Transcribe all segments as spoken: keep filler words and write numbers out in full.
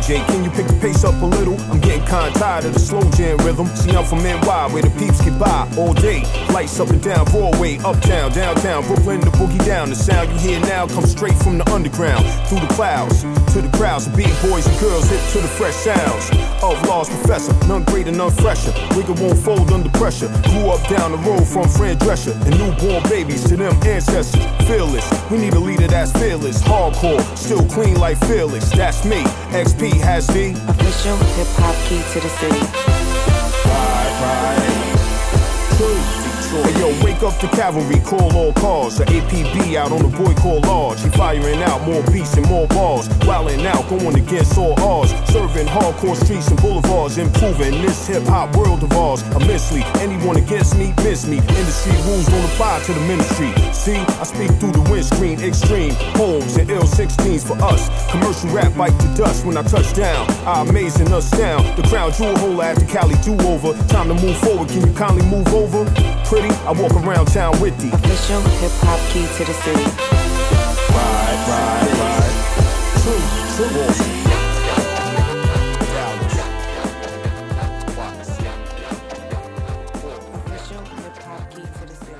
J, can you pick the pace up a little? I'm getting kinda tired of the slow jam rhythm. See, I'm from N Y, where the peeps get by all day. Lights up and down Broadway, uptown, downtown, Brooklyn, the boogie down. The sound you hear now comes straight from the underground. Through the clouds, to the crowds of big boys and girls hip to the fresh sounds of Lost Professor. None greater, none fresher. Wigger won't fold under pressure. Grew up down the road from Fran Drescher. And newborn babies to them ancestors. Fearless, we need a leader that's fearless. Hardcore, still clean like fearless. That's me, X P has the official hip-hop key to the city. Ride, ride, true. Hey yo, wake up the cavalry, call all cars. The A P B out on the boy called Large. He firing out more beats and more bars. Wildin' out, going against all odds. Serving hardcore streets and boulevards. Improving this hip-hop world of ours immensely. Anyone against me, miss me. Industry rules don't apply to the ministry. See, I speak through the windscreen. Extreme homes and ill sixteens for us. Commercial rap bite to dust when I touch down. I amazing us down. The crown jewel holder at the Cali do-over. Time to move forward, can you kindly move over? Pretty, I walk around town with the official hip-hop key to the city. Ride, ride, ride. True, true. Official hip-hop key to the city.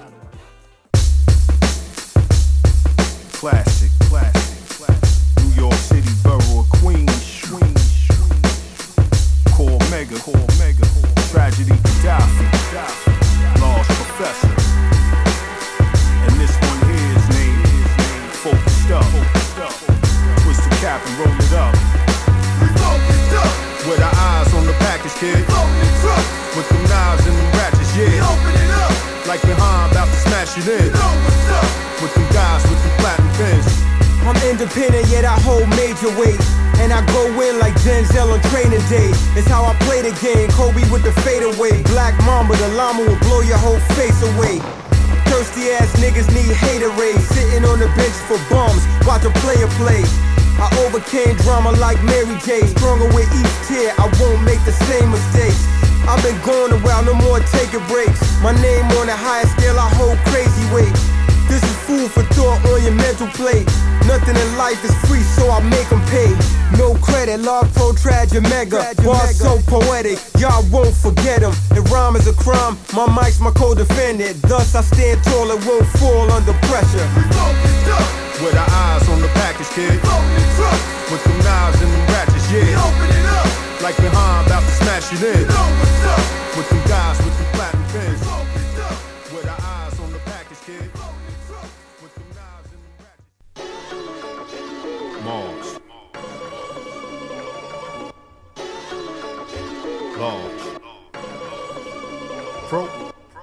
Classic, classic, classic. New York City, borough of Queens, Queens, Core Mega, Core Mega, Tragedy, Gaddafi, Lost Professor. And this one here is named Focused Up. Twist the cap and roll it up. With our eyes on the package, kid. With them knives and them ratchets, yeah. Like behind, about to smash it in. With them guys with them platinum pins. I'm independent, yet I hold major weight. And I go in like Denzel on training day. It's how I play the game, Kobe with the fadeaway. Black Mamba, the llama will blow your whole face away. Thirsty ass niggas need haterade. Sitting on the bench for bums, watch a player play. I overcame drama like Mary J. Stronger with each tear, I won't make the same mistakes. I've been going a while, no more taking breaks. My name on the highest scale, I hold crazy weight. This is food for thought on your mental plate. Nothing in life is free, so I make them pay. No credit, love pro tragic mega. Bars so poetic, y'all won't forget them. If rhyme is a crime, my mic's my co-defendant. Thus I stand tall and won't fall under pressure. With our eyes on the package, kid. With them knives and them ratchets, yeah. Like behind, about to smash it in. With them guys with them platinum pins. With our eyes on the package, kid. With them knives and them ratchets. Mars. Large. Pro.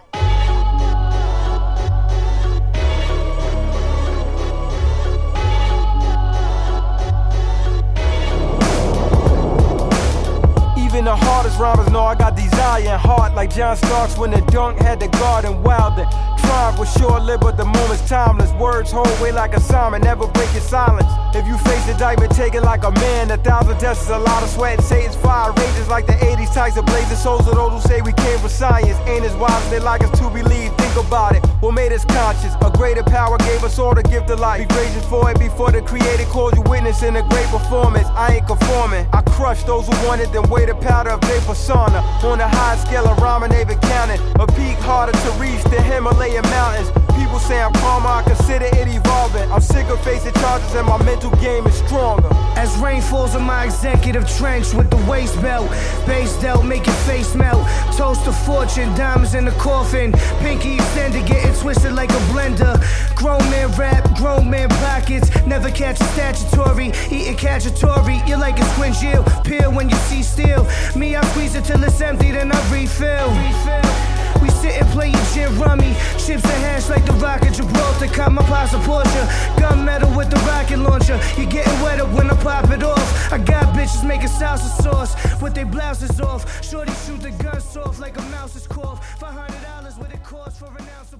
Even the hardest rhymers know I got desire and heart. Like John Starks when the dunk had the garden wildin'. Triumph was short-lived, but the moment's timeless. Words hold weight like a sermon, never break your silence. If you face indictment, take it like a man. A thousand deaths is a lot of sweat, and Satan's fire rages like the eighties types of blazing souls of those who say we came for science. Ain't as wise as they like us to believe. Think about it, what made us conscious? A greater power gave us all the gift of life. We raging for it before the Creator called you witness in a great performance. I ain't conforming. I crushed those who wanted them way the powder of their persona. On the high scale of rhyming they've encountered. A peak harder to reach than Himalayan mountains. People say I'm calmer, I consider it evolving. I'm sick of facing charges and my mental game is stronger. As rain falls on my executive trench with the waist belt, base dealt, make your face melt. Toast to fortune, diamonds in the coffin. Pinky extended, getting twisted like a blender. Grown man rap, grown man pockets. Never catch a statutory, eating cacciatore. You're like a squinch yield, peel when you see steel. Me, I squeeze it till it's empty, then I refill. We sit and play your gin rummy. Chips and hash like the rock at Gibraltar. Caught my pops a Porsche. Gunmetal with the rocket launcher. You're getting wetter when I pop it off. I got bitches making salsa sauce with their blouses off. Shorty shoot the gun soft like a mouse's cough. five hundred dollars what it costs for an ounce.